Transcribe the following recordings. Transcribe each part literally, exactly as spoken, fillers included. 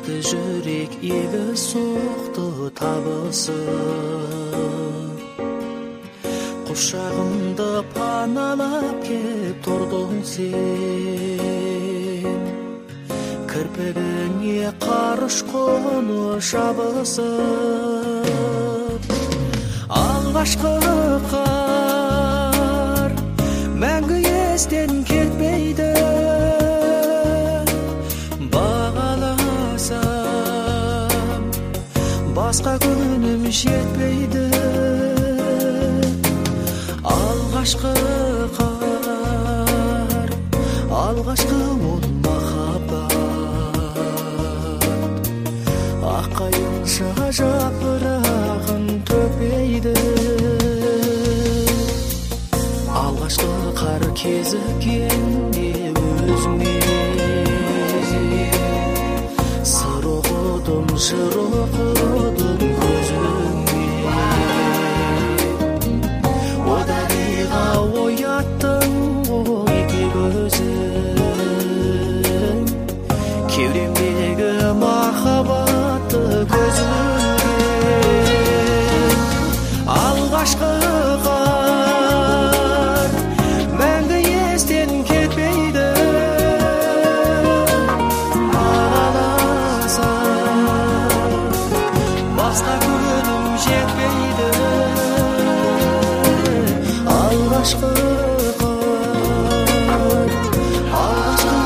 Эки жүрек эги соқты табысып, Құшағымды паналап кеп тұрдың сен. Кірпігіңе қарыш қоны жабысып, алғашқы қар мәңгі естен кетпейді. Бағаласам басқа күнім жетпейді. Алғашқы қар, алғашқы ол махаббат, аққайыңша жапырағын төкпейді. Алғашқы қар кезіккенде өзіңе сыр оқыдым, жыр оқыдым көзіңе. Одағиға ояттың ой тек өзің, кеудемдегі махаббатты көзіңе. Алғашқы қар мәңгі естен кетпейді. Бағаласам басқа күнім жетпейді. Алғашқы қар, алғашқы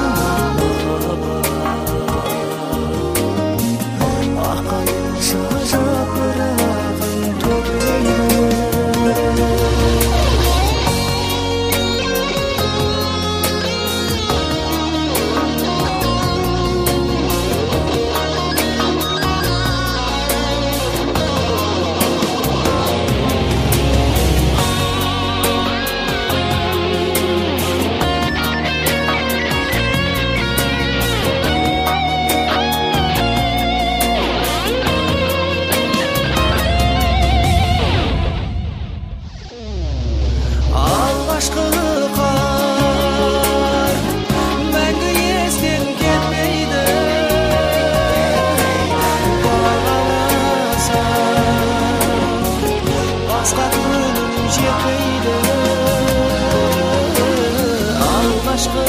махаббат, аққайыңша жапырағын төкпейді. Алғашқы қар мәңгі естен кетпейді. Бағаласам басқа күнім жетпейді. Алғашқы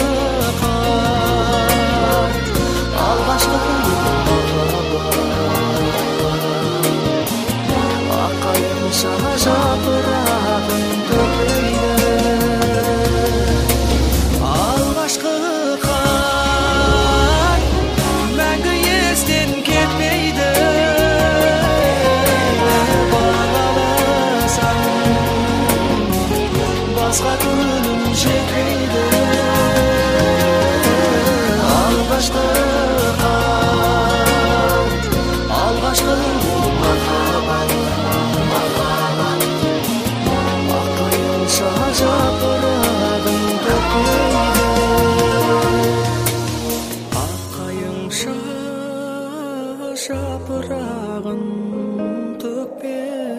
қар, алғашқы махаббат, аққайыңша жапырағын төкпейді. Алғашқы қар мәңгі естен кетпейді. Бағаласам басқа күнім жетпейді. Алғашқы қар, алғашқы махаббат, аққайыңша жапырағын төкпейді. Аққайыңша жапырағын төкпейді.